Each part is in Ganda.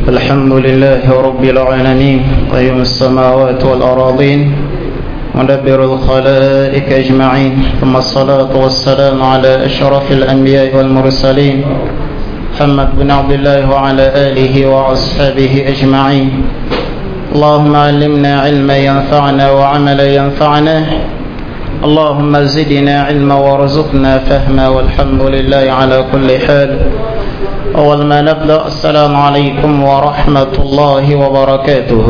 الحمد لله رب العالمين قيوم السماوات والأراضين مدبر الخلائق أجمعين، ثم الصلاة والسلام على أشرف الأنبياء والمرسلين محمد بن عبد الله وعلى آله وأصحابه أجمعين. اللهم علمنا علما ينفعنا وعملا ينفعنا، اللهم زدنا علما وارزقنا فهما، والحمد لله على كل حال. أول ما نبدأ، السلام عليكم ورحمة الله وبركاته.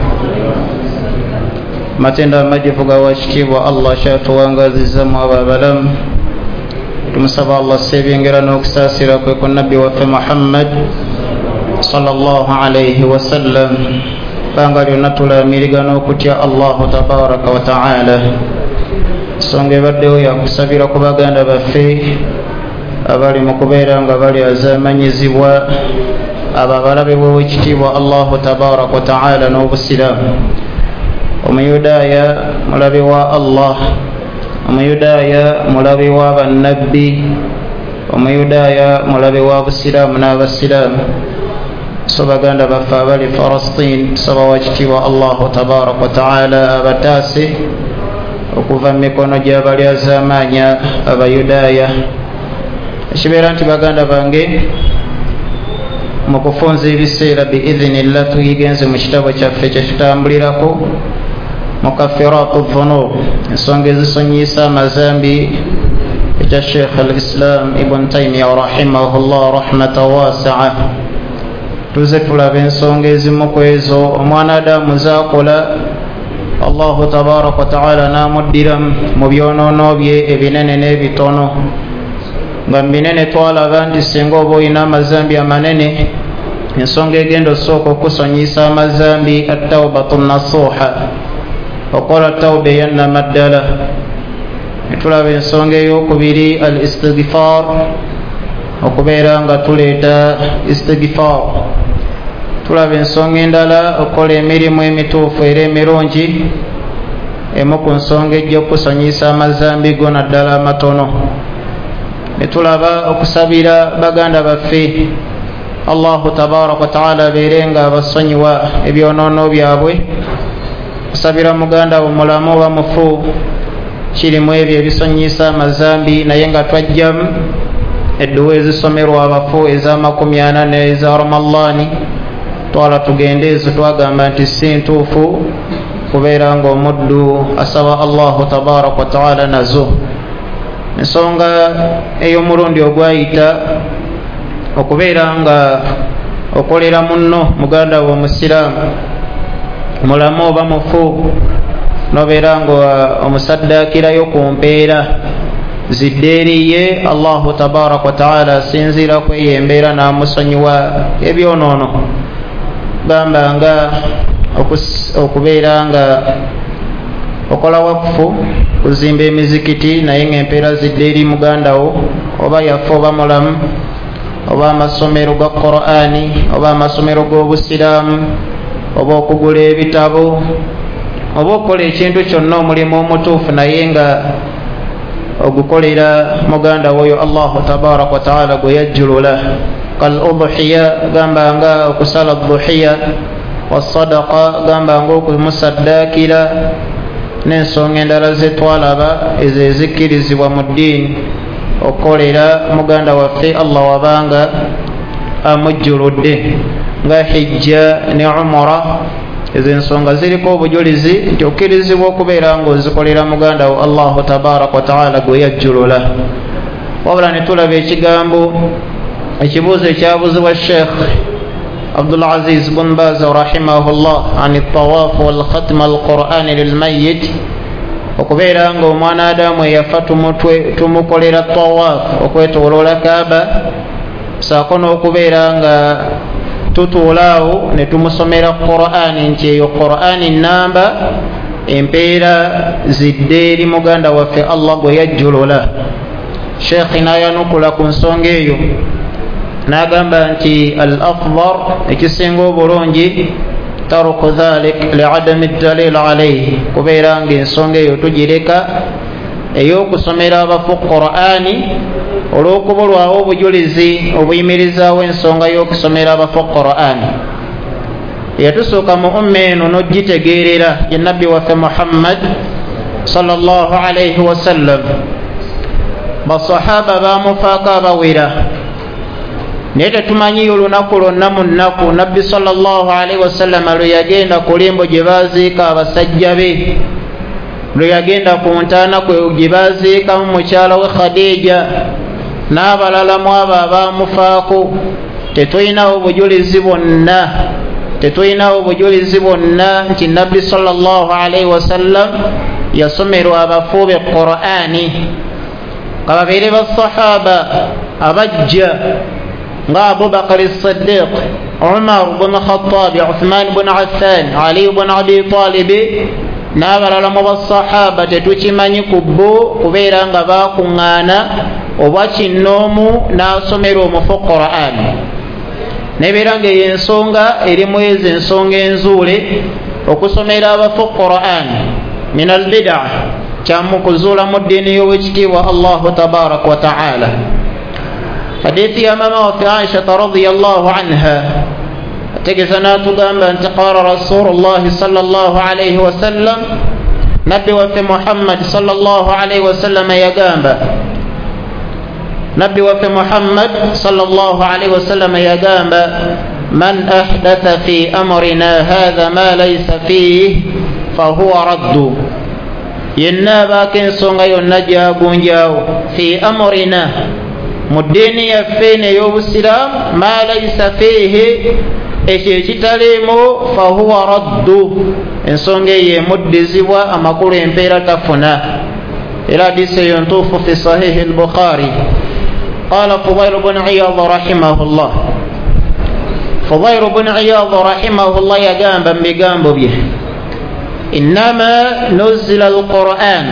matenda majivuga washikibwa Allah shatuwangaziza mwababalam, tumusaba Allah sebengera n'okusasira kwe ku nabbi waffe Muhammad sallallahu alayhi wasallam, banga lyonna tulamiriga n'okutya Allahu tabaraka wa ta'ala. Songa ebaddewo yakusabira ku baganda baffe abali mu kubeera nga bali azamanyizibwa abo abalabe b'owekitiibwa Allahu tabaraka wa ta'ala n'obusiraamu. Omuyudaaya mulabe wa Allah, omuyudaaya mulabe wa bannabbi, omuyudaaya mulabe wa busiraamu n'abasiraamu. So baganda baffe abali Falastin, tusaba wakitiibwa Allahu tabaraka wa ta'ala abataase okuva mu mikono gy'abali az'amaanya abayudaaya. Ekibeera nti baganda bange, mu kufunza ebiseera biidhinillah tuyigenze mu kitabo kyaffe kyetutambulirako mukaffiratu dhunub, ensonga ezisonyiyisa amazambi, ekya Sheikh al-Islam Ibn Taymiyyah rahimahullah rahmatan wasi'a. Tuze tulaba ensonga ezimu ku ezo omwanadamu zaakola Allahu tabaraka wa ta'ala n'amuddiramu mu byonoono bye ebinene n'ebitono. Nga mu binene twalaba nti singa oba olina amazambi amanene, ensonga egenda osooka okusonyiyisa amazambi at-tawbatu nasuha, okola tawba eyannama ddala. Netulaba ensonga ey'okubiri al-istighfar, okubeera nga tuleeta istighfar. Tulaba ensonga endala okola emirimu emituufu era emirungi, emu ku nsonga ejja okusonyiyisa amazambi go naddala amatono. Netulaba okusabira baganda baffe Allahu tabaraka wa ta'ala abeere nga abasonyiwa ebyonoono byabwe. Kusabira muganda wo mulamu oba mufu kirimu ebyo ebisonyiyisa amazambi, naye nga twajjamu edduwa ezisomerwa abafu eza40 eza Ramadhaani. Twala tugende ezo, twagamba nti si ntuufu kubeera nga omuddu asaba Allahu tabaraka wa ta'ala nazo. Ensonga ey'omulundi ogwayita okubeera nga okolera munno muganda wo omusiraamu mulamu oba mufu, nobeera nga omusaddaakirayo ku mpeera zidde eriye Allahu tabaraka wa ta'ala asinziira ku eyo embeera n'amusonyiwa ebyonoono. Gamba nga okubeera nga okola wakufu, kuzimba emizikiti, naye ng'empeera zidde eri muganda wo, oba yafa oba mulamu, oba amasomero ga Qur'ani, oba amasomero g'obusiraamu, oba okugula ebitabo, oba okukola ekintu kyonna omulimu omutuufu naye nga ogukolera muganda woyo Allahu tabaraka wa ta'ala gwe yajjulula. Kal udhiya, gamba nga okusala dhuhiya, wasadaqa, gamba nga okumusaddaakira, n'ensonga endala zetwalaba ezo ezikkirizibwa mu ddiini okukolera muganda waffe Allah wabanga amujjuludde, nga hijja ne umra. Ezo ensonga ziriko obujulizi nti okkirizibwa okubeera ng'ozikolera muganda wo Allahu tabaraka wa ta'ala gwe yajjulula. Wabula ne tulaba ekigambo ekibuuzo ekyabuuzibwa Sheikh Abdul Aziz bin Baz rahimahullah ani at-tawaf wal khatm al-Qur'an lil-mayyit, okubeera nga omwana Adamu eyafa tumukolera tawaf okwetooloola Kaaba, saako n'okubeera nga tutuulaawo ne tumusomera Qur'ani, nti eyo Qur'ani nnamba empeera zidde eri muganda waffe Allah gwe yajjulula. Sheikh n'ayanukula ku nsonga eyo n'agamba nti al-afdal, ekisinga obulungi, taruku dhalik li'adami ad-dalil alayhi, kubeera nga ensonga eyo tugireka ey'okusomera abafu Qur'ani olw'okubulwawo obujulizi obuyimirizaawo ensonga y'okusomera abafu Qur'ani. yatusooka mu umma eno n'ogitegeerera ye nabbi waffe Muhammad sallallahu alayhi wasallam. Basahaba bamufaako abawera, naye tetumanyi olunaku lwonna mu nnaku nabbi sallallahu alayhi wasallam lwe yagenda ku limbo gye baaziika abasajja be, lwe yagenda ku ntaana kwe gye baaziikamu mukyala we Khadija n'abalala mu abo abaamufaako. Tetulinawo bujulizi bwonna nti nabbi sallallahu alayhi wasallam yasomerwa abafu be Qur'ani nga babeere basahaba abajja nga Abubakar as-Siddiq, Umar ibn Khattab, Uthman ibn Affan, Ali ibn Abi Talib n'abalala mu basahaba. Tetukimanyi ku bo kubeera nga bakuŋŋaana oba kinnoomu n'asomera omufu Qur'an. Nebeera nga eyo ensonga erimu ezo ensonga enzuule okusomera abafu Qur'an min al-bid'a, kyamu kuzuula mu ddiini y'owekitiibwa Allahu tabaraka wa ta'ala. Hadithi ya mama waffe Aisha radhiyallahu anha ategeza n'atugamba nti qaala rasulullahi sallallahu alayhi wasallam, nabbi waffe Muhammad sallallahu alayhi wasallam yagamba, nabbi waffe Muhammad sallallahu alayhi wasallam yagamba, man ahdatha fi amrina hadha ma laysa fihi fahuwa raddu. Yenna abaako ensonga yonna gyagunjaawo fi amrina, mu ddiini yaffe ey'obusiraamu, ma laysa fihi, ekyo ekitaliimu, fahuwa raddu, ensonga eyo emuddizibwa, amakulu empeera tafuna. Era hadiisi eyo ntuufu fi sahihi al-Bukhari. Qala Fudayl ibn Iyad rahimahullah, Fudayl ibn Iyad rahimahullah yagamba mu bigambo bye, innama nuzila al-Qur'an,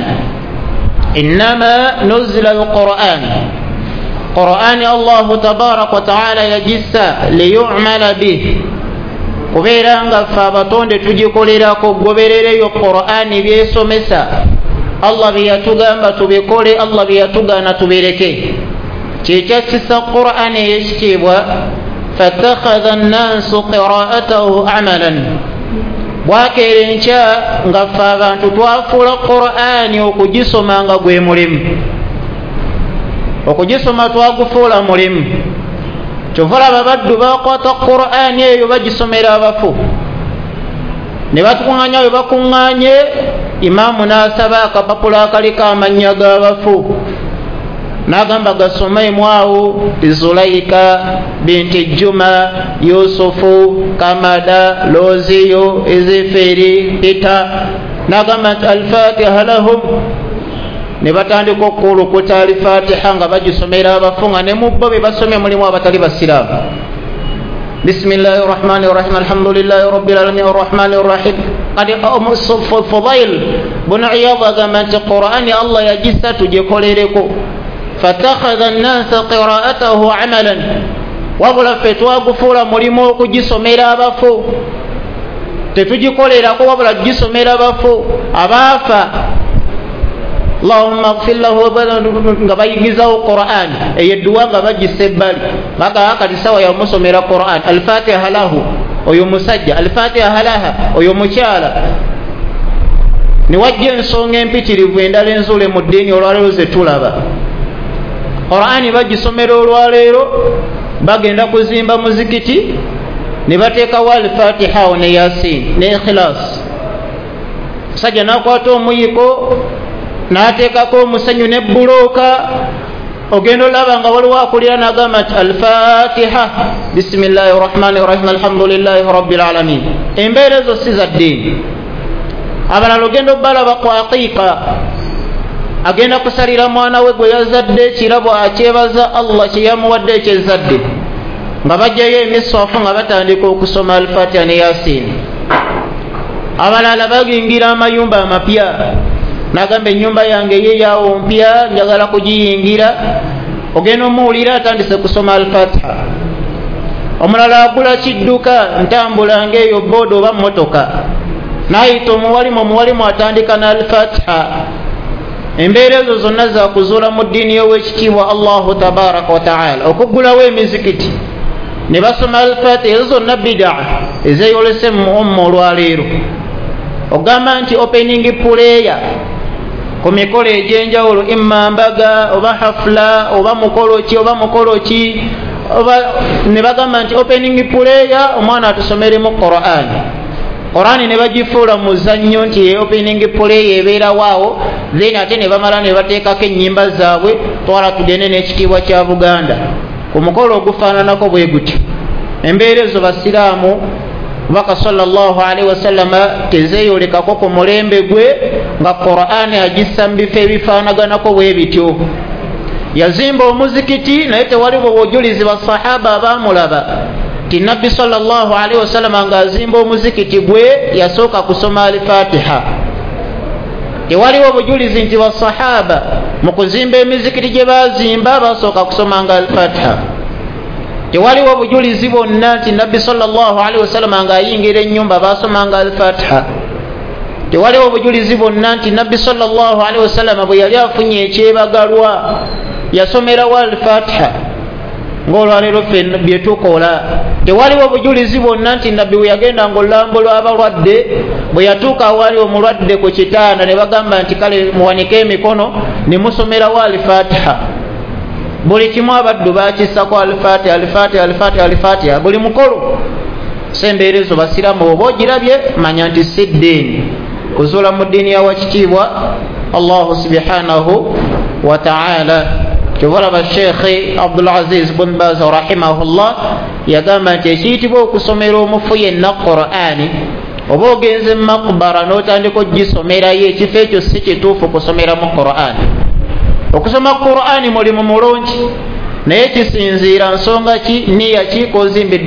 innama nuzila al-Qur'an, Qur'ani Allahu tabaraka wa ta'ala yagissa liyu'mala bih, kubeera nga ffe abatonde tugikolerako, goberereyo Qur'ani byesomesa. Allah bye yatugamba tubikole, Allah bye yatugaana tubireke. Kyekyakisa Qur'ani ey'ekitiibwa, fattakhadha an-naasu qira'atahu amalan, bwakeera enkya nga ffe abantu twafuula Qur'ani okugisoma nga gwe mulimu, okugisoma twagufuula mulimu. Kyova olaba baddu bakwata Qur'ani eyo bagisomera abafu, ne batukuŋŋaanya bwe bakuŋŋaanye, imaamu n'asaba akapapula akaliko amannya g'abafu, n'agamba gasomemu awo Zulaika binti Juma, Yusufu, Kamada, Loziyo, Ezeferi, Peter, n'agamba nti al-Fatiha lahum, ne batandika okulukuta al-Fatiha nga bagisomera abafu, nga ne mu bo be basomye mulimu abatali basiraamu. Bismillahir rahmanir rahim, alhamdulillahi rabbil alamin arrahmanir rahim. Kadi Fudayl ibn Iyad agamba nti Qur'ani Allah yagissa tugikolereko, fatakhadha an-nasa qira'atahu amalan, wabula ffe twagufuula mulimu okugisomera abafu, tetugikolerako wabula tugisomera abafu abaafa. Allahumma ighfir lahu, nga bayigizawo Qur'an eyo edduwa nga bagissa ebbali, bagaa kati sawa yamusomera Qur'an, al-Fatiha lahu oyo musajja, al-Fatiha laha oyo mukyala. Ne wajja ensonga empitirivu endala enzuule mu ddiini olwaleero ze tulaba. Qur'ani bagisomera olwaleero, bagenda kuzimba muzikiti ne bateekawo al-Fatiha ne Yasin ne Ikhlas. Musajja n'akwata omuyiko n'ateekako omusenyu ne bbulooka, ogenda olaba nga waliwo akulira n'agamba nti al-Fatiha bismillahir rahmanir rahim alhamdulillahi rabbil alamin. Embeera ezo si za ddiini. Abalala ogenda obalaba ku aqiiqa, agenda kusalira mwana we gwe yazadde ekirabo, akyebaza Allah kye yamuwadde ekyezadde, nga bajjayo emiswafu nga batandika okusoma al-Fatiha ne Yasin. Abalala bagingira amayumba amapya, n'agamba ennyumba yange ye yawo mpya njagala kugiyingira, ogenda omuwulira atandise kusoma al-Fatiha. Omulala agula kidduka, ntambula ng'eyo boda oba mmotoka, n'ayita omuwalimu atandika n'al-Fatiha. Embeera ezo zonna za kuzuula mu ddiini y'owekitiibwa Allahu tabaraka wa ta'ala. Okuggulawo emizikiti ne basoma al-Fatiha, ezo zonna bid'a. ezeyolese mu olwaleero ogamba nti opening prayer ku mikolo egy'enjawulo imma mbaga oba hafula oba mukolo ki oba ne bagamba nti opening prayer omwana atusomeremu Qur'an ne bagifuula muzannyo nti opening prayer ebeera waawo then ate ne bamala ne bateekako ennyimba zaabwe twala tugende n'ekitiibwa kya Buganda ku mukolo ogufaananako bwe gutyo. Embeera ezo basiraamu Baka sallallahu alaihi wasallam tezeeyolekako ku mulembe gwe nga Qur'an agissa mu bifo ebifaanaganako bwe bityo. Yazimba omuzikiti naye tewaliwo bujulizi basahaba abaamulaba ti Nabbi sallallahu alaihi wasallam nga azimba omuzikiti gwe yasooka kusoma al-Fatiha. Tewaliwo bujulizi nti basahaba mu kuzimba emizikiti gye bazimba basooka kusoma nga al-Fatiha. Tewaliwo bujulizi bonna nti Nabbi sallallahu alaihi wasallam nga ayingira ennyumba basomanga al-Fatiha. Tewaliwo bujulizi bonna nti Nabbi sallallahu alaihi wasallam bwe yali afunye ekyebagalwa yasomerawo al-Fatiha ng'olwaleero ffe bye tukola. Tewaliwo bujulizi bonna nti Nabbi bwe yagenda ng'olambula abalwadde bwe yatuuka awali omulwadde ku kitanda ne bagamba nti kale muwanike emikono ne musomerawo al-Fatiha. Buli kimu abaddu bakissako al-Fatiha buli mukolo. Sembeera ezo basiraamu oba ogirabye manya nti si ddiini kuzuula mu ddiini yawakitiibwa Allahu subhanahu wa ta'ala. Kyolaba Sheikh Abdul Aziz bin Baz rahimahullah yagamba nti ekiyitibwa okusomera omufu yenna Qur'ani oba ogenze mu makbara n'otandika ogisomerayo ekifo ekyo si kituufu kusomera mu Qur'ani. Okusoma Qur'ani mulimu mulungi naye kisinziira nsonga ki niya ki kozimbidde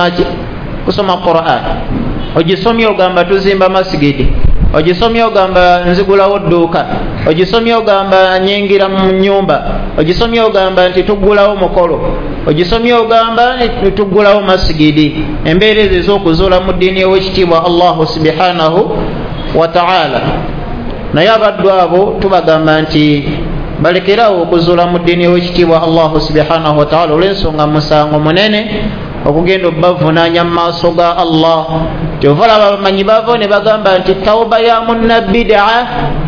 kusoma Qur'ani. Ogisomye ogamba tuzimba masigidi, ogisomye ogamba nzigulawo dduuka, ogisomye ogamba nyingira mu nyumba, ogisomye ogamba nti tuggulawo mukolo, ogisomye ogamba nti tuggulawo masigidi. Embeera ezo ez'okuzuula mu ddiini y'owekitiibwa Allahu subhanahu wa ta'ala. Naye abaddu abo tubagamba nti balekerawo okuzuula mu ddiini y'owekitiibwa Allahu subhanahu wa ta'ala olw'ensonga musango munene okugenda obubavunaanya mu maaso ga Allah. Kyova laba bamanyi bava ne bagamba nti tawba ya munnabbidaa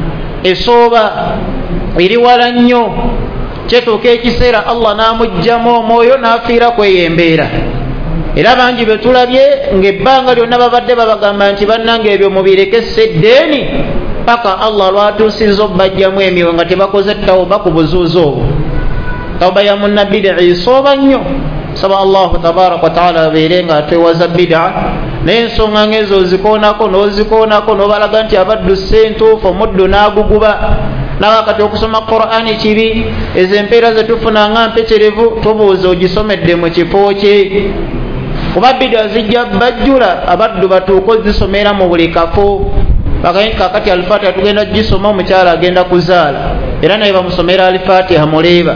esooba eri wala nnyo, kyetuuka ekiseera Allah n'amugjamu omwoyo n'afiira kweyembeera. Era bangi be tulabye ng'ebbanga lyonna babadde babagamba nti bannange ebyo mubireke seddeeni paka Allah lwatuusizza obbajjamu emyoyo nga tebakoze tawba ku buzuuzi obwo. Tawba ya munnabbidaa esooba nnyo. Saba Allahu tabaraka wa ta'ala abeere nga atwewaza bid'a naye ensonga ng'ezo ozikoonako n'obalaga nti abaddu ssentuufu omuddu n'aguguba. Nawakati okusoma Qur'ani kibi, ezo empeera ze tufuna nga mpeterevu tubuuza ogisomedde mu kifo kye. Kuba bid'a zijja bajjula abaddu batuuka ozisomera mu buli kafo. Bagaye kakati al-Fatiha tugenda gisoma omukyala agenda kuzaala era naye bamusomera al-Fatiha muleeba.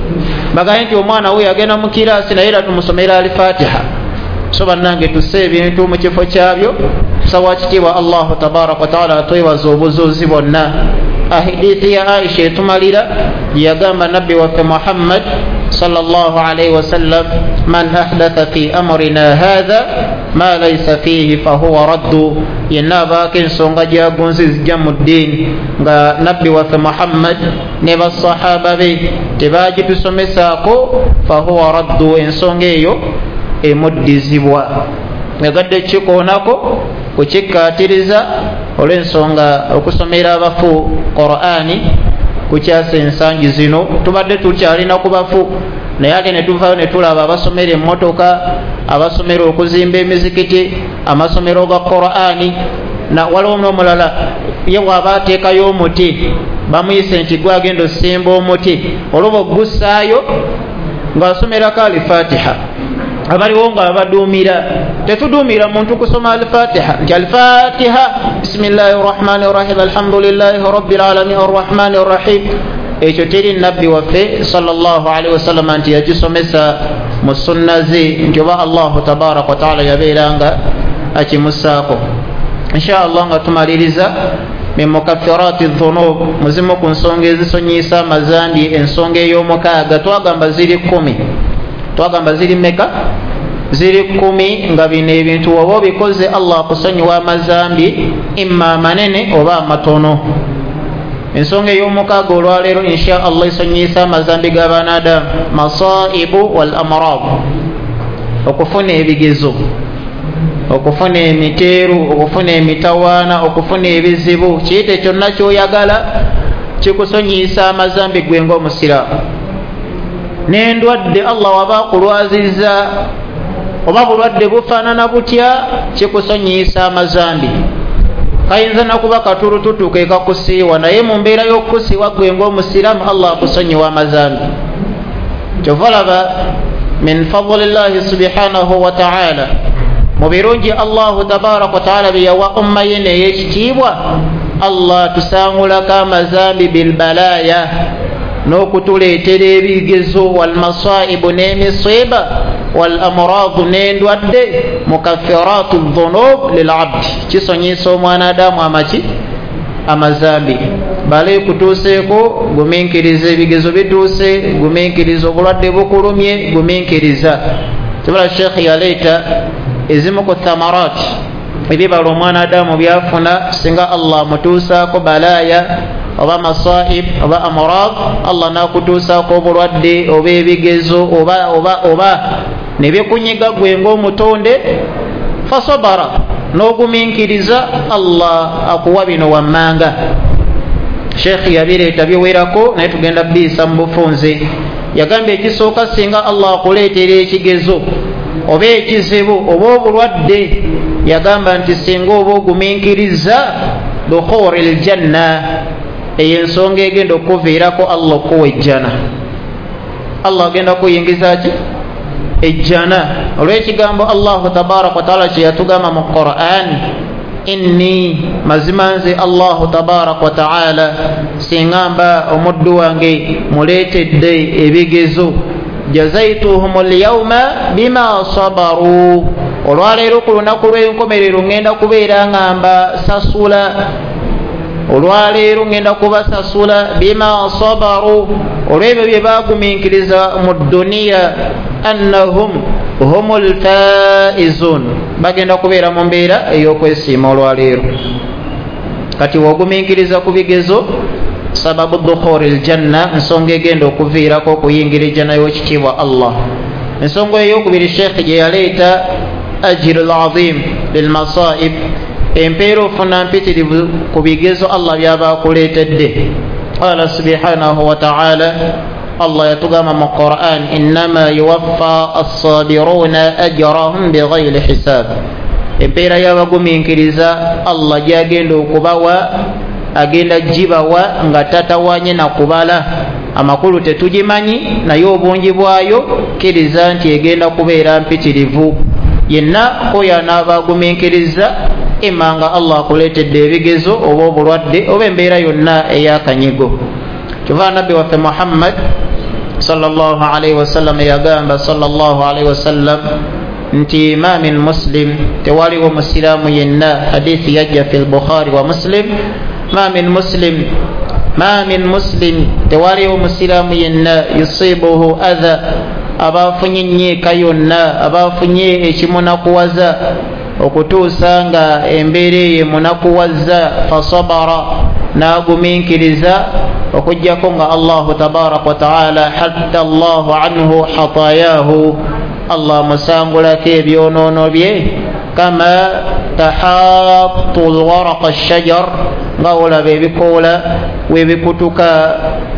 Bagaye nti omwana we agenda mu kiraasi naye era tumusomera al-Fatiha. So bannange tusse ebintu mu kifo kyabyo. Tusaba kitiibwa Allahu tabaraka wa ta'ala atwebaza obuzuuzi bonna. Hadithi ya Aisha etumalira yagamba Nabbi waffe Muhammad sallallahu alayhi wasallam, man ahdatha fi amrina hadha ma laysa fihi fahuwa raddu. Yenna abaako ensonga gy'agonze zijja mu ddiini nga Nabbi waffe Muhammad ne basahaba be tebagitusomesaako fahuwa raddu, ensonga eyo emuddizibwa. Nagadde kikoonako kukikkaatiriza olw'ensonga okusomera abafu Qur'ani kukyasa ensangi zino. Tubadde tukyalina ku bafu naye ate ne tuvaayo ne tulaba abasomera emmotoka, abasomera okuzimba emizikiti, amasomero ga Qur'ani. Waliwo n'omulala ye bw'aba ateekayo omuti bamuyise nti gwe agenda osimba omuti, olwoba ogussaayo ng'asomerako al-Fatiha. Abaliwo nga baduumira, tetuduumira muntu kusoma al-Fatiha nti al-Fatiha bismillahir rahmanir rahim alhamdulillahi rabbil alamin arrahmanir rahim. Ekyo teri Nabbi waffe sallallahu alaihi wasallam nti yagisomesa mu sunna ze nti oba Allahu tabaraka wa ta'ala yabeeranga akimusaako. Inshallah nga tumaliriza min mukaffirati dhunub, muzimu ku nsonga ezisonyisa amazandi, ensonga ey'omukaaga twagamba ziri 10. Twagamba ziri mmeka? ziri 10 nga bino ebintu oba bikoze Allah akusonyiwa amazambi imma manene oba matono. Ensonga ey'omukaaga olwaleero insha Allah esonyiyisa amazambi g'abanadamu masaibu wal amrad, okufuna ebigezo, okufuna emiteeru, okufuna emitawaana, okufuna ebizibu, kiyite kyonna kyoyagala kikusonyiyisa amazambi gwe ng'omusiraamu. N'endwadde Allah waba akulwazizza oba bulwadde bufaanana butya kikusonyiyisa amazambi. Kayinza nakuba katulututu ke kakusiiwa, naye mu mbeera y'okukusiiwa gwe ng'omusiraamu Allah akusonyiwa amazambi. Kyova laba min fadlillahi subhanahu wa ta'ala, mu birungi Allahu tabaraka wa ta'ala bye yawa umma ye n'ey'ekitiibwa, Allah tusangulako amazambi bilbalaya, n'okutuleetera ebigezo wal masaibu n'emisiiba wal amradu n'endwadde mukaffiratu dhunub lil abdi, kisonyisa omwanadamu amaki amazambi. Bale kutuuseeko gumiikiriza ebigezo bituuse, gumiikiriza obulwadde bukulumye, gumiikiriza. Kibala Sheikh yaleeta ezimu ku thamarat ebibala omwanadamu byafuna singa Allah mutuusaako balaya oba masaib oba amrad, Allah nakutuusaako obulwadde oba ebigezo oba nebyekunyiga gwe ng'omutonde, fasobara n'ogumiikiriza, Allah akuwa bino wammanga. Sheikh yabireeta biwerako naye tugenda biisa mu bufunze. Yagambye ekisooka singa Allah akuleetera ekigezo oba ekizibu oba obulwadde, yagamba nti singa oba ogumiikiriza dukhulil janna, eyo ensonga egenda okuviirako Allah okuwa ejjana. Allah agenda kuyingiza ki ejjana. Olw'ekigambo Allahu tabaraka wa taala kye yatugamba mu Qur'an, inni mazima nze Allahu tabaraka wa taala singamba omuddu wange muleetedde ebigezo, jazaituhum alyawma bima sabaru, olwaleero ku lunaku lw'enkomerero ngenda kubeera ngamba sasula, olwaleero ngenda kubasasula bima sabaru, olw'ebyo bye baagumiikiriza mu dduniya, annahum humul faizun, bagenda kubeera mu mbeera ey'okwesiima olwaleero. Kati wogumiikiriza ku bigezo sababu dukhulil janna, ensonga egenda okuviirako okuyingira ejjana y'ekitiibwa Allah. Ensonga ey'okubiri Sheikh gye yaleeta ajrul azim lil masaib, empeera ofuna mpitirivu ku bigezo Allah byaba akuleetedde. Qala subhanahu wa ta'ala, Allah yatugamba mu Qur'an, innama yuwaffa as-sabiruna ajrahum bighayri hisab, empeera y'abagumiikiriza Allah gyagenda okubawa agenda gibawa nga tatawanye na kubala. Amakulu tetugimanyi naye obungi bwayo kkiriza nti egenda kubeera mpitirivu. Yenna oyo anaabagumiikiriza imanga Allah akuleetedde ebigezo oba obulwadde oba embeera yonna ey'akanyigo. Kyova nabbi waffe Muhammad sallallahu alaihi wasallam yagamba sallallahu alaihi wasallam nti ma min muslim, tewaliwo musiraamu yenna, hadithi yajja fi al-Bukhari wa Muslim, ma min muslim tewaliwo musiraamu yenna yusibuhu adha, abafunye nyeeka yonna, abafunye ekimunakuwaza okutuusa nga embeera eyo emunakuwaza, fasabara n'agumiikiriza okujjako nga Allahu tabaraka wa taala hatta Allahu anhu hatayahu, Allah musangulako ebyonoono bye, kama tahattu alwaraqa ash-shajar, nga olaba ebikoola webikutuka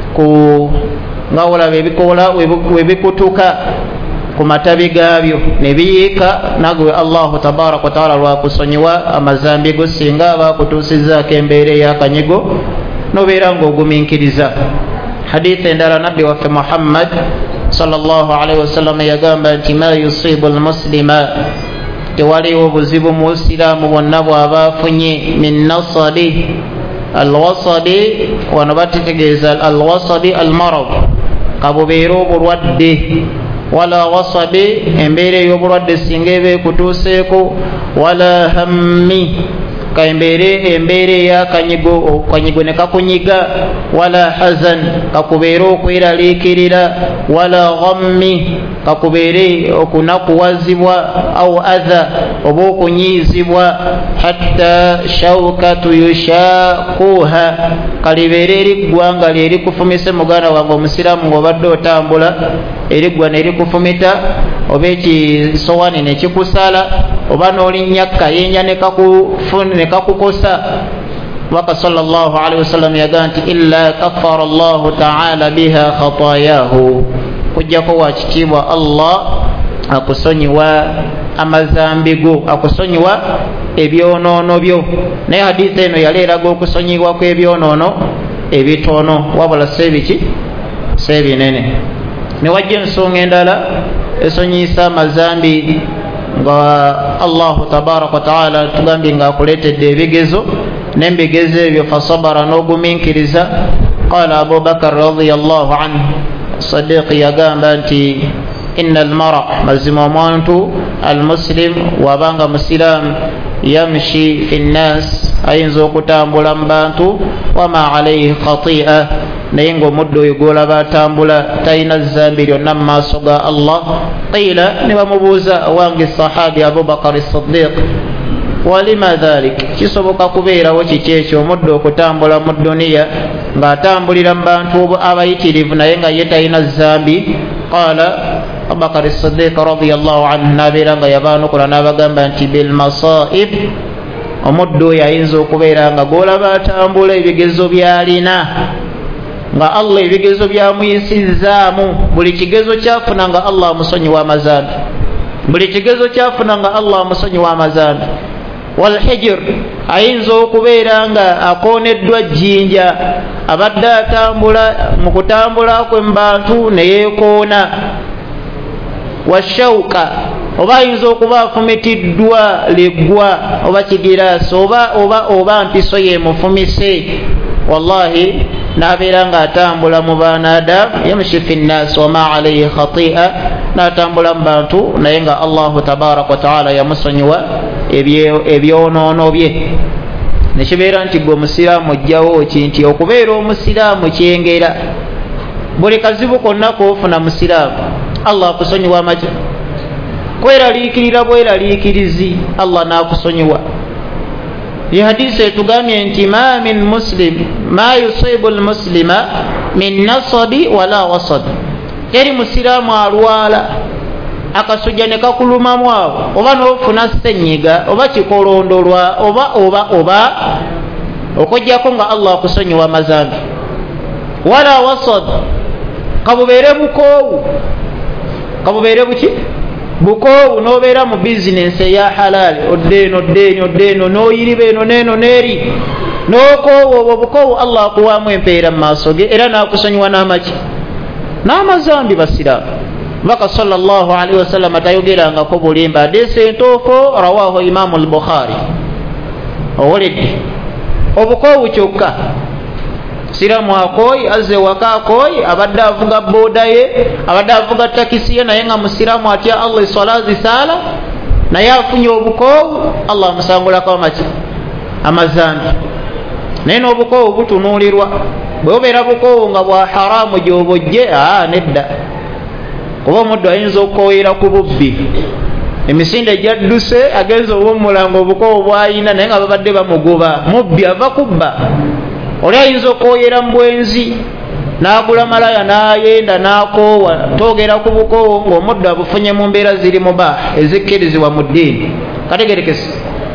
ku matabi gaabyo ne biyiika, nagwe Allahu tabaraka wa taala lwakusonyiwa amazambi go singa bakutuusizzaako embeera ey'akanyigo nobeera ng'ogumiikiriza. Hadithi endala nabbi waffe Muhammad sallallahu alaihi wasallam yagamba nti ma yusibu almuslima, tewaliwo obuzibu mu busiraamu bwonna bw'aba afunye min nasabi, alwasabi wano batitegeeza alwasabi almarad, kabubeera obulwadde, wala wasabi embeera ey'obulwadde singa eba ekutuuseeko, wala hammi embeere ya kanyigo ne kakunyiga, wala hazan kakubeere okweraliikirira, wala ghammi kakubeere okunakuwazibwa, au adha oba okunyiizibwa, hatta shaukatu yushaquha kalibeere eriggwa nga lyerikufumise muganda wange omusiraamu ng'obadde otambula, eriggwa nerikufumita, oba ekisowani nekikusala, oba n'olinnya kayenya nekakukosa. Waka sallallahu alaihi wasallam yagaa nti illa kaffara Allahu ta'ala biha khatayahu, kujjako wakitiibwa Allah akusonyiwa amazambi go, akusonyiwa ebyonoono byo. Naye hadithi eno yali eraga okusonyibwa kw'ebyonoono ebitono, wabula sebiki sebinene. Ne wajja ensonga endala esonyisa amazambi nga Allahu tabaraka wa taala tugambye nga akuleetedde ebigezo, n'ebigezo ebyo fasabara n'ogumiikiriza. Qala Abu Bakar radiyallahu anhu, Sadiqi yagamba nti inna almara, mazima omuntu almuslim wabanga musiramu, yamshi fi nnas, ayinza okutambula mu bantu, wama alayhi khati'a, naye ng'omuddu oyo gw'olaba atambula talina zambi lyonna mu maaso ga Allah. Qila, ne bamubuuza owange sahabi Abubakar as-Siddiq, walima dhalik, kisoboka kubeerawo kiki ekyo omuddu okutambula mu duniya ng'atambulira mu bantu abayitirivu naye nga ye talina zambi? Qala Abubakar as-Siddiq radiyallahu anhu nabeera nga yabaanukula n'abagamba nti bil masaib, omuddu oyo ayinza okubeera nga gw'olaba atambula ebigezo by'alina nga Allah ebigezo byamuyisizzaamu, buli kigezo kyafuna nga Allah amusonyiwa amazambi, buli kigezo kyafuna nga Allah amusonyiwa amazambi. Wal hijr, ayinza okubeera nga akooneddwa jjinja, abadde atambula mu kutambula kwe mu bantu ne yeekoona. Washauka, oba ayinza okuba afumitiddwa liggwa oba kigiraasi oba mpiso yeemufumise, wallahi n'abeera ng'atambula mu baanaadamu, yamshi fi nnaas wama alayhi khati'a, n'atambula mu bantu naye nga Allahu tabaraka wa taala yamusonyiwa ebyonoono bye. Nekibeera nti gwe omusiraamu ojjawo ki nti okubeera omusiraamu kyengera, buli kazibu konna koofuna musiraamu Allah akusonyiwa amaja, kweraliikirira bweraliikirizi Allah n'akusonyiwa. Ye hadisi etugambye nti ma min muslim ma yusibu almuslima min nasabi wala wasad, teri musiraamu alwala akasujja ne kakulumamu awo, oba n'ofuna ssenyiga oba kikolondolwa oba okujjako nga Allah akusonyiwa amazambi. Wala wasad, kabubeere bukoowu, kabubeere buki bukoowu, n'obeera mu bizinensi eya halaali, oddeeno n'oyiriba eno n'eno n'eri, n'okoowu obwo bukoowu Allah akuwaamu empeera mu maaso ge era n'akusonyiwa n'amaki n'amazambi. Basiraamu baka sallallahu alaihi wasallam tayogerangako bulimba, hadiisi entuufu rawaahu Imaamu al-Bukhari. Owoledde obukoowu kyokka, siraamu akooyi azze waka akooyi, abadde avuga booda ye, abadde avuga takisi ye, naye nga musiraamu atya Allah eswala zisaala, naye afunye obukoowu, Allah amusangulako amaki amazambi. Naye n'obukoowu butunuulirwa, bwe obeera bukoowu nga bwa haraamu gy'obojje, nedda, kuba omuddu ayinza okukooyera ku bubbi, emisinde gyadduse agenza obuwummula ng'obukoowu bw'ayina naye nga babadde bamugoba, mubbi ava kubba. Oli ayinza okwoyera mu bwenzi n'agula malaya n'ayenda n'akoowa, toogera ku bukoowu ng'omuddu abufunye mu mbeera ziri mubaaha ezikkirizibwa mu ddiini. Kategerekese,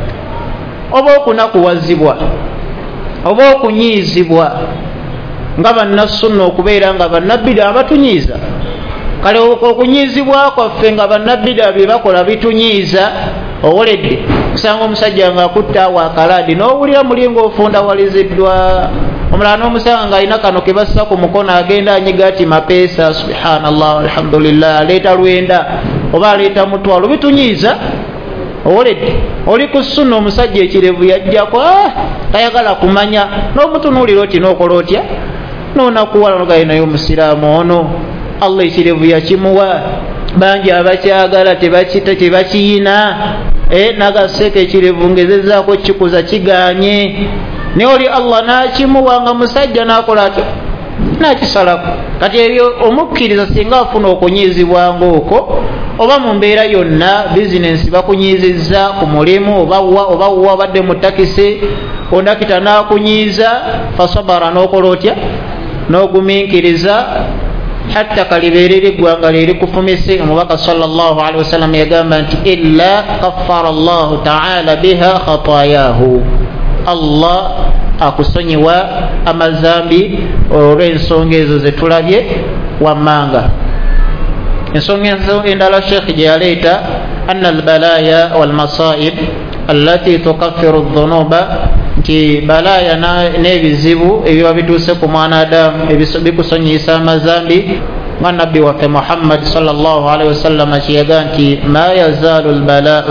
oba okunakuwazibwa oba okunyiizibwa nga bannassunna okubeera nga bannabbidaa batunyiiza. Kale okunyiizibwa kwaffe nga bannabbidaa bye bakola bitunyiiza. Owoledde kusanga omusajja ng'akutte awo akalaadi n'owulira muli ng'ofundawaliziddwa, omulala n'omusanga ng'alina kano ke bassa ku mukono agenda anyiga ati mapeesa, subhanallah alhamdulillah, aleeta lwenda oba aleeta mutwalo, bitunyiiza. Owoledde oli ku sunna omusajja ekirevu yajjako tayagala kumanya, n'omutunuulira oti n'okola otya, n'onakuwala nogaye naye omusiraamu ono Allah ekirevu yakimuwa, bangi abakyagala tebakiyina, nagaseka ekirevungezezaako kikuza kiganye naye oli Allah nakimuwanga musajja nakola atyo nakisalako. Kati ebyo omukkiriza singa afuna okunyizibwanga okwo oba mu mbeera yonna bizinensi bakunyizizza ku mulimu oba wabadde mu takisi kondakita nakunyiza fasabara n'okola otya n'ogumiikiriza hatta kalibeera eggwanga lyeri kufumise. Omubaka sallallahu alaihi wasallam yagamba nti illa kaffara Allahu ta'ala biha khatayahu, Allah akusonyiwa amazambi olw'ensonga ezo zetulabye wammanga. Ensonga endala Sheikh gye yaleeta anna albalaya walmasaib allati tukaffiru dhunuba, nti balaya n'ebizibu ebiba bituuse ku mwanadamu bikusonyiyisa amazambi. nga nabbi waffe Muhammad sallallahu alaihi wasallam kiyaga nti ma yazalu albala'u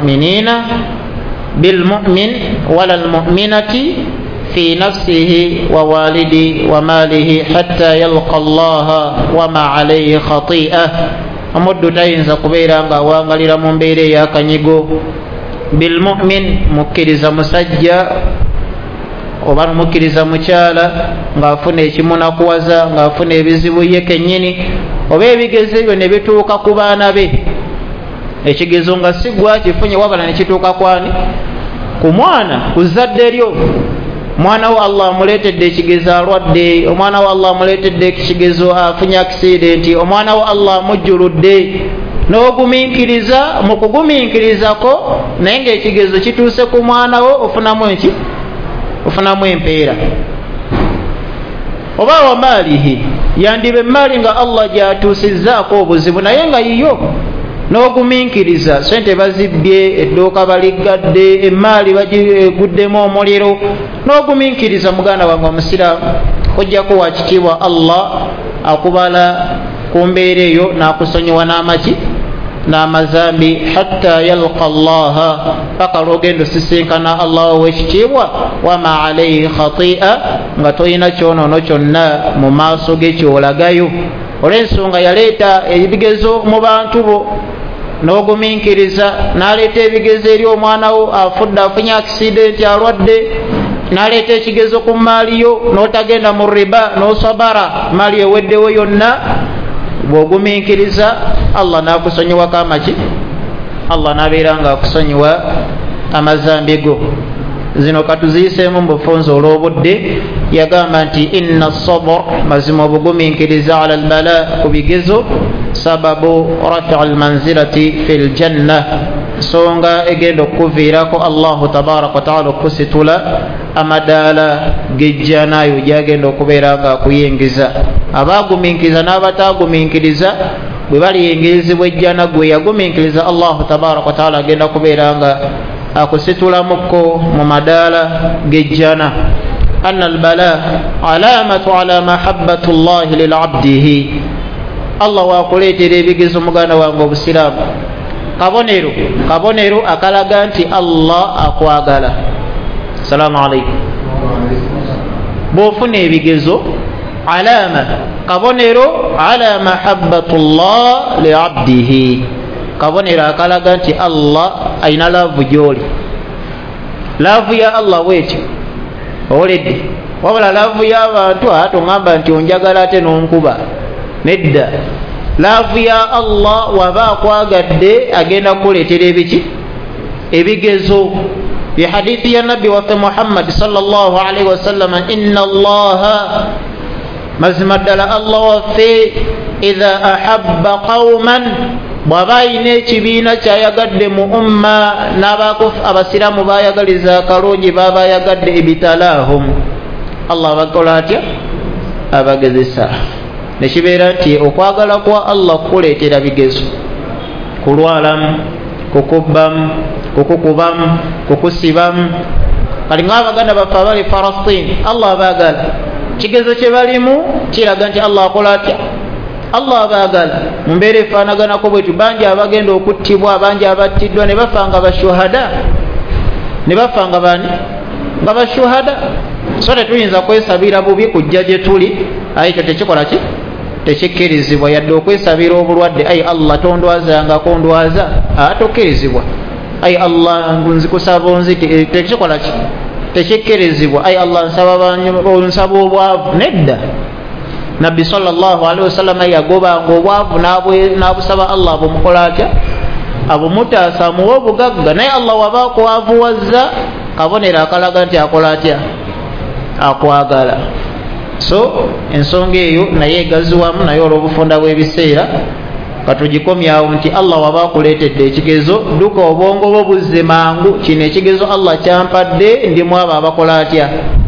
bilmu'min wala almu'minati fi nafsihi wa walidi wa malihi hatta yalqa Allah wa ma alayhi khati'ah. Omuddu tayinza kubeera nga awangalira mu mbeera eyakanyigo. Bilmu'min mukkiriza musajja oba mukkiriza mukyala ng'afuna ekimunakuwaza ng'afuna ebizibu ye kennyini oba ebigezo ebyo ne bituuka ku baana be. Ekigezo nga si gwa kifunye wabala ne kituuka kwani? Ku mwana, ku zadde lyo. Mwana wa Allah amuleetedde ekigezo alwadde, omwana wa Allah amuleetedde ekigezo afunye accident, omwana wa Allah amujjuludde n'ogumiikiriza. Mu kugumiikirizako naye ng'ekigezo kituuse ku mwana wo ofunamu eki? Ofunamu empeera. Oba wa maalihi, yandibe maali nga Allah gyatuusizzaako obuzibu naye nga yiyo n'ogumiikiriza. Sente bazibbye, edduuka baliggadde, emaali bagiguddemu omuliro, n'ogumiikiriza muganda wange omusiraamu, ojjako wa kitiibwa Allah akubala ku mbeera eyo n'akusonyiwa n'amaki n'amazambi hatta yalqa Allah, paka lwogenda osisinkana Allah ow'ekitiibwa wama alayhi khati'a, nga tolina kyonoono kyonna mu maaso ge kyolagayo. Olw'ensonga yaleeta ebigezo mu bantu bo n'ogumiikiriza, n'aleeta ebigezo eri omwana wo afudde afunye accident alwadde, n'aleeta ekigezo ku maali yo n'otagenda mu riba n'osabara maali eweddewo yonna. Bw'ogumiikiriza Allah n'akusonyiwako amaki? Allah n'abeera nga akusonyiwa amazambi go. Zino katuziyiseemu mu bufunzo olw'obudde. Yagamba nti inna as-sabr, mazima obugumiikiriza ala al-bala, ku bigezo, sababu rafi' al-manzilati fil janna, nsonga egenda okuviirako Allahu tabaraka wa taala okusitula amadaala g'ejjanayo gyagenda okubeera nga akuyingiza. Abaagumiikiriza n'abataagumiikiriza bwe baliyingirizibwa ejjana, gwe yagumiikiriza Allahu tabaraka wa taala agenda kubeera nga akusitulamuko mu madaala g'ejjana. Anna albala alamatu ala mahabbati llahi lilabdihi, Allah wakuleetera ebigezo muganda wange obusiraamu, kabonero akalaga nti Allah akwagala. Assalamu alaikum. Bw'ofuna ebigezo alama, kabonero ala mahabbati llah liabdihi, kabonero akalaga nti Allah ayina laavu gy'oli. Laavu ya Allah bwetyo owoledde, wabula laavu y'abantu atongamba nti onjagala ate n'onkuba, nedda. Laavu ya Allah waba akwagadde agenda kukuleetera ebiki? Ebigezo. Bi hadithi ya nabbi waffe Muhammad sallallahu alaihi wasallam, inna Allaha, mazima ddala Allah waffe, idha ahabba qauman, bw'aba ayina ekibiina kyayagadde mu umma, abasiraamu bayagaliza akalungi baba ayagadde, ebitalaahum, Allah abakola atya? Abagezesa. Nekibeera nti okwagala kwa Allah kukuleetera bigezo: kulwalamu, kukubbamu, kukukubamu, kukusibamu. Kali ng'abaganda baffe abali Palestine, Allah abaagala. Kigezo kye balimu kiraga nti Allah akola atya? Allah abaagala. Mu mbeera efaanaganako bwetu, bangi abagenda okuttibwa, bangi abattiddwa ne bafa nga bashuhada. Ne bafa nga bani? Nga bashuhada. So tetuyinza kwesabira bubi kujja gye tuli, aye ekyo tekikola ki? Tekikkirizibwa. Yadde okwesabira obulwadde, ayi Allah tondwazanga kondwaza, tokkirizibwa. ai Allah nzikusaba onzike tekikola ki tekikkirizibwa ai Allah nsaba obwavu nedda. Nabbi sallallahu alaihi wasallam yagobanga obwavu n'abusaba Allah bumukola atya abumutaasa muwe obugagga naye Allah waba akwavuwazza kabonero akalaga nti akola atya akwagala. So ensonga eyo naye egaziwamu naye olw'obufunda bw'ebiseera katugikomyawo nti Allah waba akuleetedde ekigezo dduka obwongo bwo buzze mangu kino ekigezo Allah kyampadde ndimu abo abakola atya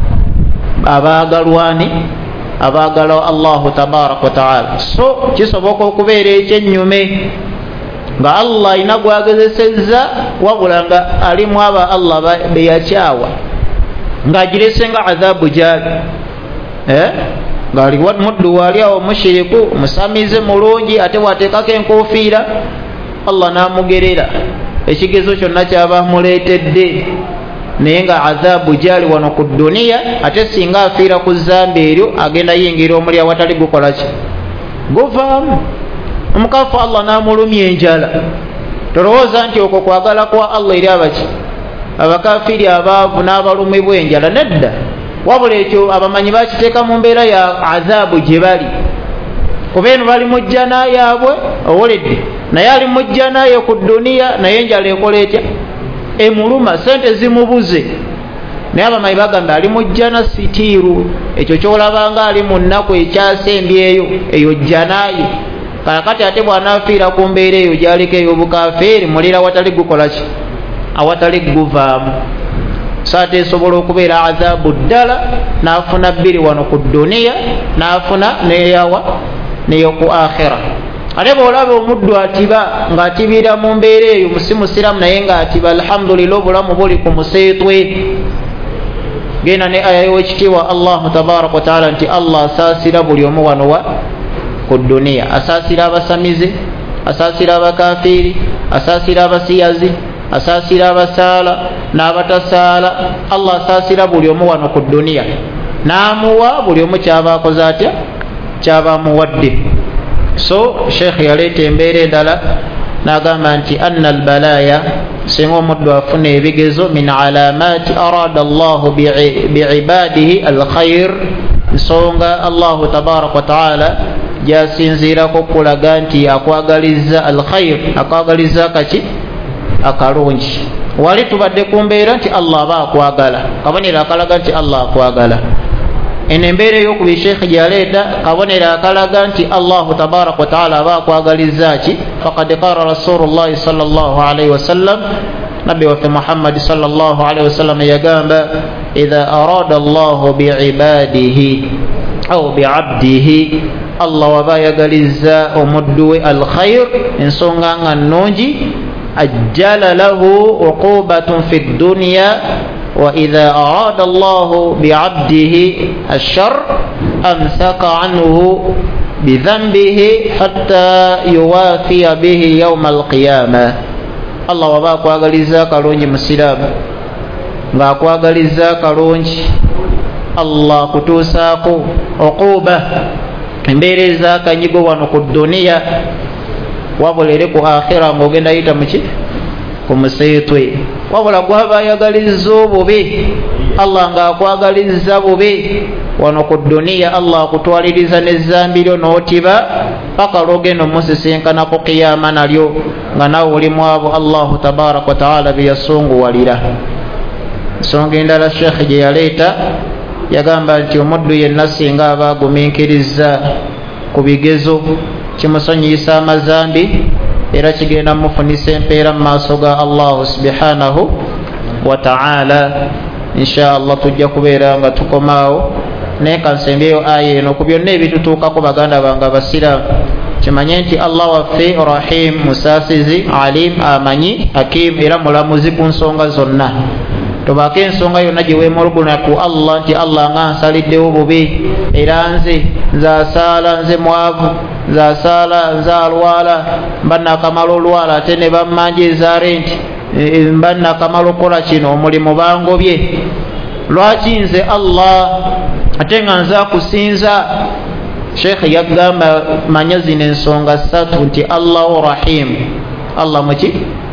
abaagalwani abaagala Allahu tabaraka wa taala. So kisoboka okubeera ekyennyume nga Allah alina gwagezesezza wabula nga alimu aba Allah beyakyawa ng'agirese nga adhabu gyali ng'ali muddu waali awo mushiriku musamize mulungi ate bw'ateekako enkofiira Allah n'amugerera ekigezo kyonna kyaba muleetedde naye nga adhabu gyali wano ku duniya ate singa afiira ku zambi eryo agenda yingira omuli awatali gukola ki guvaamu. Omukafu Allah n'amulumya enjala. Tolowooza nti okwo kwagala kwa Allah eri abaki abakafiri abaavu n'abalumibwa enjala nedda, wabula ekyo abamanyi bakiteeka mu mbeera ya adhabu gye bali kuba eno bali mu jjana yaabwe owoledde naye ali mu jjana ye ku duniya naye enjala ekola etya emuluma sente zimubuze naye abamanyi bagamba ali mu jjana sitiiru. Ekyo kyolabanga ali mu nnaku ekyasembyeyo eyo jjanaye kakati ate bw'anaafiira ku mbeera eyo gy'aliko ey'obukafeeri mulira awatali gukola ki awatali guvaamu. So ate esobola okubeera adhabu ddala n'afuna bbiri wano ku duniya n'afuna neyawa neyoku akhira. Ate bw'olaba omuddu atiba ng'atibira mu mbeera eyo musiramu naye ng'atiba alhamdulillah obulamu buli ku museetwe. Genda ne aya y'ekitiibwa Allahu tabaraka wa taala nti Allah asaasira buli omu wano wa ku duniya, asaasira abasamize, asaasira abakafiiri, asaasira abasiyazi, asaasira abasaala n'abatasaala. Allah asaasira buli omu wano ku duniya n'amuwa buli omu kyaba akoze atya kyaba amuwadde. So sheikh yaleeta embeera endala n'agamba nti anna albalaya singa omuddu afuna ebigezo min alaamaati arada Allahu biibadihi alkhair, nsonga Allahu tabaraka wa taala gyasinziirako okulaga nti akwagalizza alkhair, akwagalizza akaki akalungi. Wali tubadde ku mbeera nti Allah aba akwagala, kabonero akalaga nti Allah akwagala. Eno embeera ey'okubiri sheikh gyaleeta kabonero akalaga nti Allahu tabaraka wa taala aba akwagalizza ki. Faqad qala rasulullahi sallallahu alaihi wasallam, nabbi waffe Muhammad sallallahu alaihi wasallam yagamba idha arada Allahu biibadihi au biabdihi, Allah waba yagalizza omuddu we alkhair ensonga nga nnungi, ajjala lahu uqubatun fi dunya wa idha arada Allahu biabdihi ashar amsaka anhu bidhanbihi hatta yuwafiya bihi yawma alqiyama. Allah waba akwagalizza kalungi musiraamu ng'akwagalizza kalungi Allah kutuusaako uquba embeera ez'akanyigo wano ku duniya, wabula eri ku akhira ng'ogenda yita muki ku museetwe. Wabula gwaba ayagalizza obubi Allah ng'akwagalizza bubi wano ku duniya, Allah akutwaliriza n'ezzambi lyo n'otiba paka lwogenda omusisinkana ku qiyama nalyo nga nawe oli mu abo Allahu tabaraka wa taala bye yasunguwalira. Ensonga endala sheikh gye yaleeta yagamba nti omuddu yenna singa aba agumiikiriza ku bigezo kimusonyiyisa amazambi era kigenda mufunisa empeera mu maaso ga Allahu subhanahu wa ta'ala. Insha Allah tujja kubeera nga tukomaawo naye kansembyeyo aya eno ku byonna ebitutuukako baganda bange abasiraamu. Kimanye nti Allah waffe rahim, musaasizi, alim, amanyi, hakim era mulamuzi ku nsonga zonna. Tobaako ensonga yonna gye weemulugunya ku Allah nti Allah nga nsaliddewo bubi era nze asaala, nze mwavu, nze asaala, nze alwala, mba nakamala olwala ate ne bammanja ezaare nti mba nakamala okukola kino omulimu bangobye. Lwaki nze Allah ate nga nze akusinza? Sheikh yagamba manya zino ensonga ssatu nti Allahu rahim, Allah muki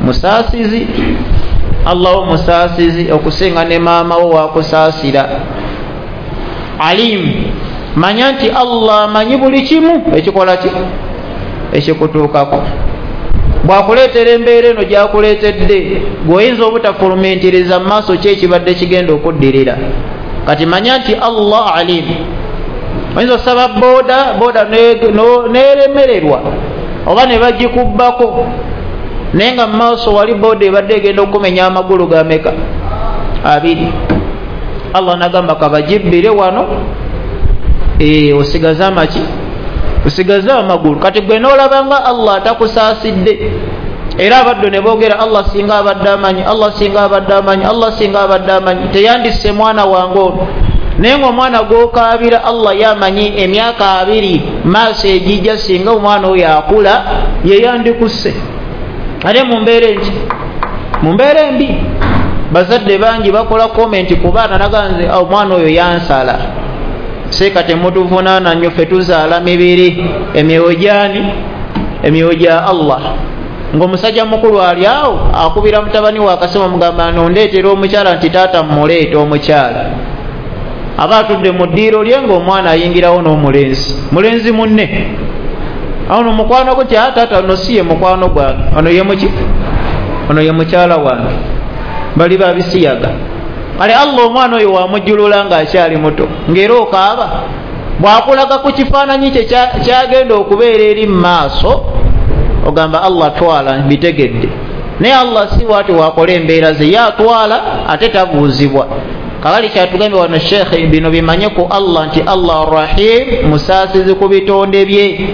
musaasizi. Allah wo musaasizi okusinga ne maama wo wakusaasira. Alim, manya nti Allah manyi buli kimu ekikola ki ekikutuukako. Bwakuleetera embeera eno gyakuleetedde gweoyinza obutafulumentereza mu maaso ki ekibadde kigenda okuddirira. Kati manya nti Allah alim. Oyinza osaba booda neeremererwa oba ne bagikubbako naye nga mu maaso wali booda ebadde egenda okumenya amagulu gameka 2. Allah nagamba kabajibbire wano osigaza amaki osigaza amagulu. Kati gwe noolabanga Allah atakusaasidde era abaddo ne boogera Allah singa abadde amanyi, Allah singa abadde amanyi, Allah singa abadde amanyi, teyandisse mwana wange ono. Naye ng'omwana gw'okaabira Allah yamanyi emyaka 2 maaso egijja singa omwana oyo akula yeyandikusse. Ate mu mbeera enki mu mbeera embi bazadde bangi bakola komenti ku baana naganze omwana oyo yansala. Seeka temutuvunaana nnyo ffe tuzaala mibiri emyoyo gyani emyoyo gya Allah. Ng'omusajja mukulu ali awo akubira mutabani wa Kasema mugamba nondeetera omukyala nti taata mmuleeta omukyala. Aba atudde mu ddiiro lye ng'omwana ayingirawo n'omulenzi mulenzi munne awo mukwano gwe taata ono si ye mukwano gwange, ono ye muki ono ye mukyala wange, bali babisiyaga. Ale Allah omwana oyo wamujjulula ng'akyali muto ng'era okaaba bw'akulaga ku kifaananyi kye kyagenda okubeera eri mu maaso ogamba Allah twala bitegedde. Naye Allah si waati wakola embeera ze yatwala ate tabuuzibwa. Kawali kyatugambye wano Sheikh bino bimanye ku Allah nti Allah Rahim musaasizi ku bitonde bye.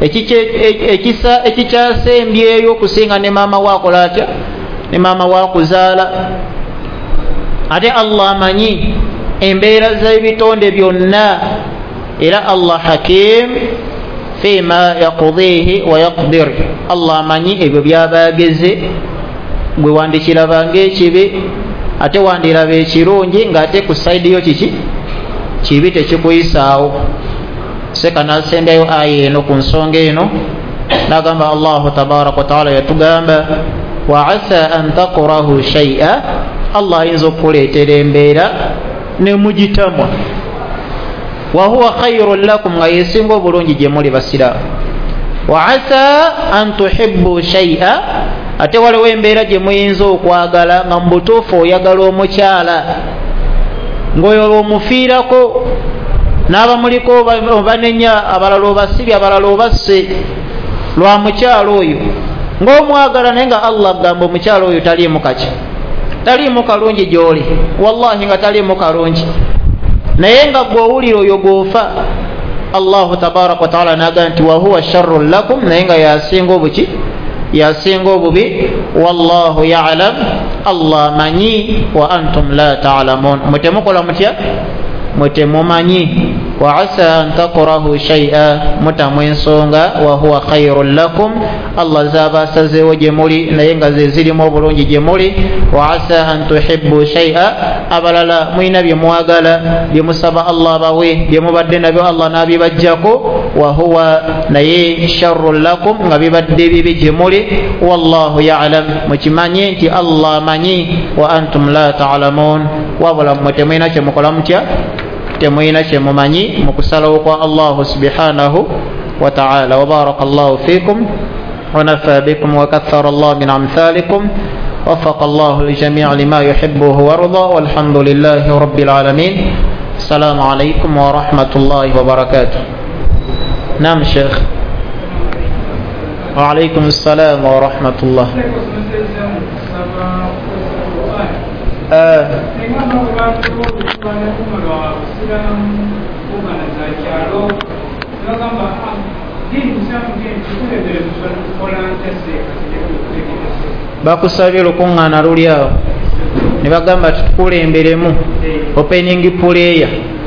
Ekikyasembyeyo okusinga ne maama waakola atya ne maama waakuzaala. Ate Allah amanyi embeera z'ebitonde byonna era Allah Hakim fima yaqdihi wa yaqdir. Allah amanyi ebyo by'abaageze gwe wandikirabanga ekibi ate wandiraba ekirungi ng'ate ku sayidi yo kiki kibi tekikuyisaawo. Seka nasembyayo aya eno ku nsonga eno nagamba Allahu tabaraka wa taala yatugamba wa asa an takrahu shay'a. Allah ayinza okukuleetera embeera ne mugitamwa wa huwa khayrun lakum nga yesinga obulungi gye muli basiraamu. Wa asa an tuhibbu shay'a, ate waliwo embeera gye muyinza okwagala nga mu butuufu oyagala omukyala ng'oyo olw'omufiirako n'abamuliko obanenya abalala obasibye abalala obasse lwa mukyala oyo ng'omwagala naye nga Allah agamba omukyala oyo taliimu kaki taliimu kalungi gy'oli, wallahi nga taliimu kalungi. Naye nga gw'owulira oyo gw'ofa Allahu tabaraka wa taala naga nti wa huwa sharrun lakum, naye nga yasinga obuki yasinga obubi. Wallahu ya'lam, Allah manyi, wa antum la ta'lamun, mutemukola mutya mutemumanyi. Wa asa an takrahu shay'a, mutamu ensonga wa huwa khayrun lakum, Allah zaba asazeewo gye muli naye nga ze zirimu obulungi gye muli. Wa asa an tuhibbu shay'a, abalala mulina bye mwagala bye musaba Allah bawe bye mubadde nabyo Allah n'abibajjako. Wa huwa naye sharrun lakum, nga bibadde bibi gye muli. Wallahu ya'lam, mukimanye nti Allah amanyi. Wa antum la ta'lamun, wabula mmwe temulina kye mukola mutya temulina kye mumanyi mu kusalawo kwa Allah subhanahu wa ta'ala. Wa barakallahu fikum wa nafa bikum wa kathara Allah min amthalikum. وفق الله لجميع لما يحبه ويرضى والحمد لله رب العالمين. السلام عليكم ورحمة الله وبركاته. نعم شيخ. وعليكم السلام ورحمة الله. Bakusabye lukuŋŋaana luli awo ne bagamba tukulemberemu opening prayer.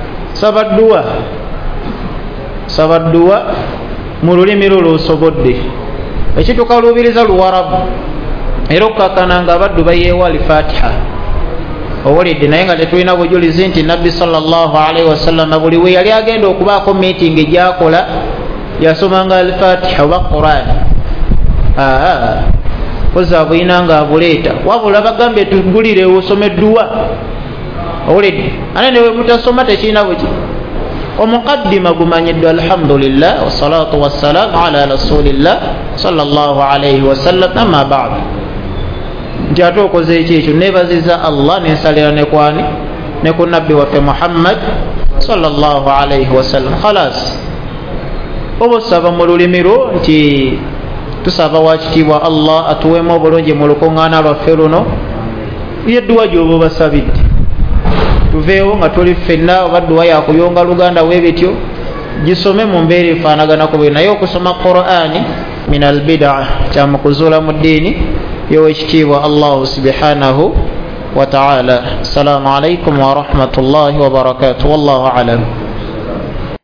Saba dduwa mu lulimi lwo lw'osobodde, ekitukaluubiriza Luwarabu era okukakkana nga abaddu bayeewali Fatiha owulidde, naye nga tetulina bujulizi nti Nabbi sallallahu alaihi wasallam buli we yali agenda okubaako meeting gyakola yasomanga al-Fatiha oba Quran. koza bwina nga abuleeta wabula bagambe tugulire osome dduwa owulidde ate newe mutasoma tekirina bweki omuqaddima gumanyiddwa alhamdulillah wassalatu wassalamu ala rasulillah sallallahu alayhi wasallam amma ba'd nti ate okoze ekyo nebaziza Allah nensalira nekwani ne ku nabbi waffe Muhammad sallallahu alayhi wasallam khalas obo saba mu lulimi lwo nti tusaba wakitiibwa Allah atuweemu obulungi mu lukuŋŋaana lwaffe luno yedduwa gy'oba basabidde tuveewo nga tuli ffenna oba dduwa yakuyonga luganda weebityo gisome mu mbeera efaanaganako bwe naye okusoma Qur'ani min albid'a kyamukuzuula mu ddiini yowekitiibwa Allah subhanahu wa ta'ala. Assalamu alaikum wa rahmatullahi wa barakatuh. Wallahu alam.